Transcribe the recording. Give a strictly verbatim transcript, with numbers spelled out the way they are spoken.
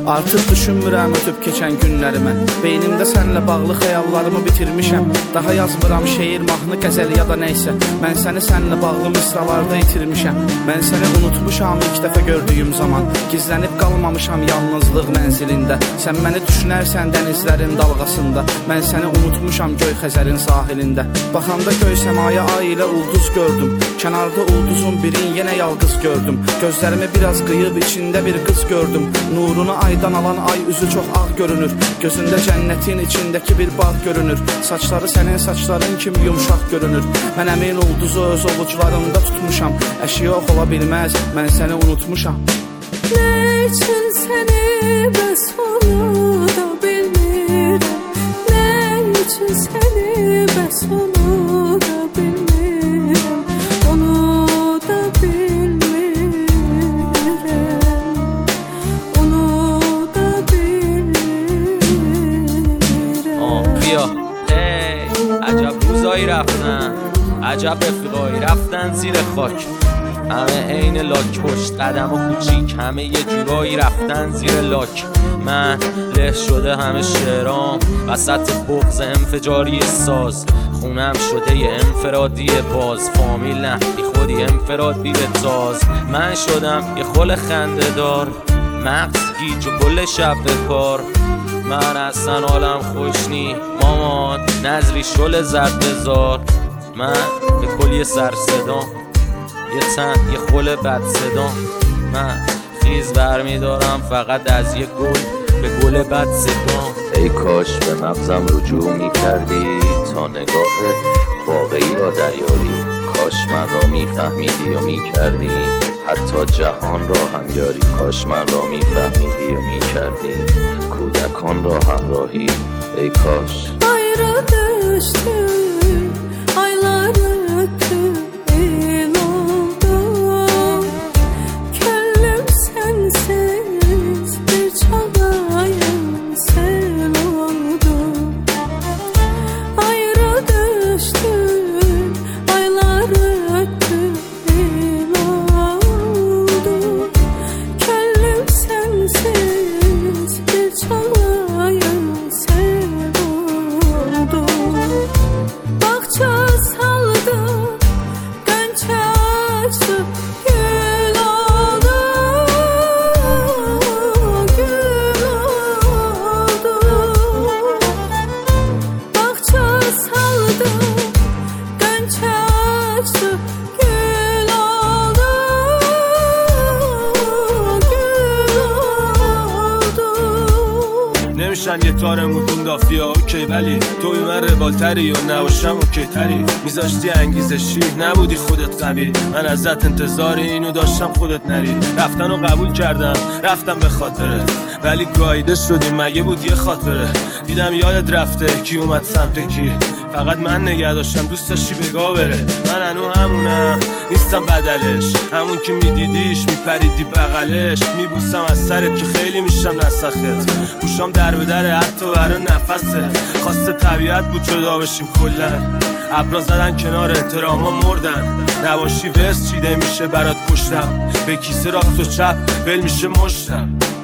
Artıq düşünmürəm ötüb keçən günləri mən. Beynimdə sənlə bağlı xəyallarımı bitirmişəm. Daha yazmıram şeir, mahnı, qəzəl ya da nəysə. Mən səni sənlə bağlı misralarda itirmişəm. Mən səni unutmuşam ilk dəfə gördüyüm zaman. Gizlənib qalmamışam yalnızlıq mənzilində. Sən məni düşünərsən dənizlərin dalğasında. Mən səni unutmuşam göy Xəzərin sahilində. Baxanda göy səmaya ay ilə ulduz gördüm. Kənarda ulduzun birin yenə yalqız gördüm. Gözlərimi biraz qıyıb içində bir qız gördüm. Nurunu aydan alan ay üzü çox ağ görünür. Gözündə cənnətin içindəki bir bağ görünür. Saçları sənin saçların kimi yumşaq görünür. Mən əmin ulduzu öz ovucularımda tutmuşam. Əşi yox ola bilməz, mən səni unutmuşam. Nə üçün səni bəs onu da bilmirəm. Nə üçün səni bəs onu da bilmirəm. Onu da bilmirəm. Onu da bilmirəm. آه بیا ای عجب روزایی رفتن، عجب رفیقایی رفتن زیر خاک. همه عین لاک، پشت قدم و کوچیک، همه یه جورایی رفتن زیر لاک. من له شده همه شعرام وسط بغض انفجاری ساز. خونم شده یه انفرادی باز، فامیل نه بی خودی انفراد بی تاز. من شدم یه خل خنده دار، مغز گیج و کل شب به کار. من اصلا حالم خوش نی مامان، نظری شل زد بزار. من به کل یه سر صدام، یه تن یه خل بد صدام. من خیز برمی دارم فقط از یه گل به گل بد صدام. ای کاش به مغزم رجوع می کردی تا نگاه واقعی را دریاری. کاش من را می فهمیدی و می کردی حتی جهان را هم یاری. کاش من را می فهمیدی و می کردی کودکان را همراهی. ای کاش Ayrı düştüm, aylar öttü, el oldu. Könlüm sensiz bir çalayım sel oldu. Ayrı düştüm, aylar öttü, el oldu. Könlüm sensiz bir çalayım sel oldu. Bahçe saldı, gönçe açtı, gül oldu, gül oldu. Bahçe saldı, gönçe açtı, gül oldu, gül oldu. نمیشن یه تارمون دافیا اوکی، ولی توی من روالتری و نباشم اوکی تری. میذاشتی انگیزشی نبودی خودت قوی. من ازت انتظار اینو داشتم خودت نری. رفتن رو قبول کردم رفتم به خاطرت، ولی گایده شدیم مگه بود یه خاطره. دیدم یادت رفته کی اومد سمت کی، فقط من نگه داشتم دوست داشتی بگاه بره. من هنو همونم نیستم بدلش، همون که میدیدیش میپریدی بغلش. میبوسم از سرت که خیلی میشم نسخت، گوشام در به در حتی برای نفسه. خواسته طبیعت بود جدا بشیم کلن، ابرا زدن کنار احتراما مردن. نباشی ورس چیده میشه برات پشتم، به کیسه راست و چپ ول میشه مشتم.